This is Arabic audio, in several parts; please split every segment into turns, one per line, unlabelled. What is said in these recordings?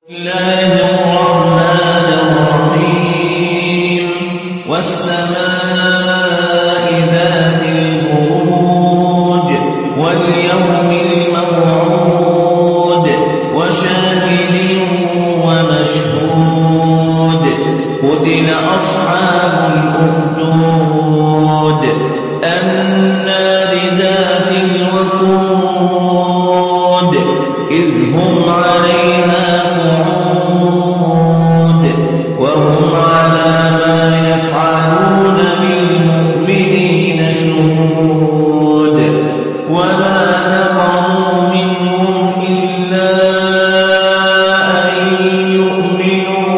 الله الرحمن الرحيم والسماء ذات البروج واليوم الموعود وشاهد ومشهود قتل أصحاب الأخدود النار ذات الوقود إذ هم عليها قعود وهم على ما يفعلون بالمؤمنين شهود وما نقموا منهم إلا أن يؤمنوا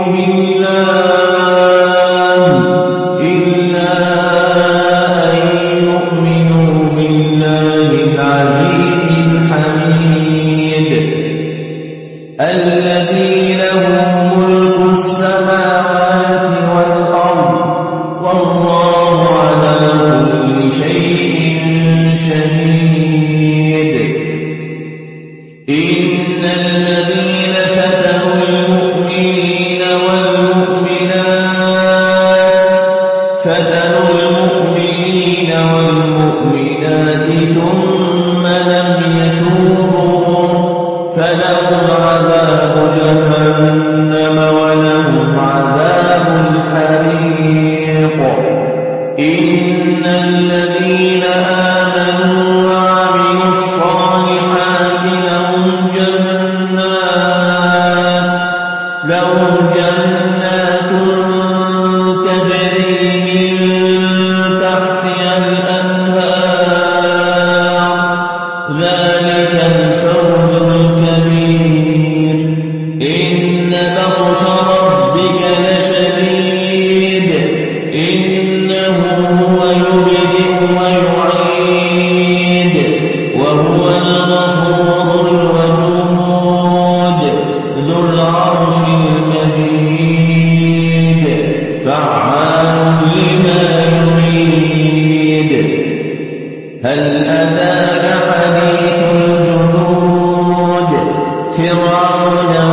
بالله العزيز الحميد الذي له ملك السماوات والأرض والله على كل شيء شهيد إن الذين فتنوا المؤمنين والمؤمنات ثم لم يتوبوا فلهم عذاب جهنم ولهم عذاب الحريق إن الذين آمنوا وعملوا الصالحات لهم جنات تجري من تحتها الأنهار ذلك الفوز الكبير إن بطش ربك لشديد إنه هو يبدئ ويعيد وهو الغفور الودود ذو العرش المجيد فعال لما يريد هل أتاك حديث الجنود فرعون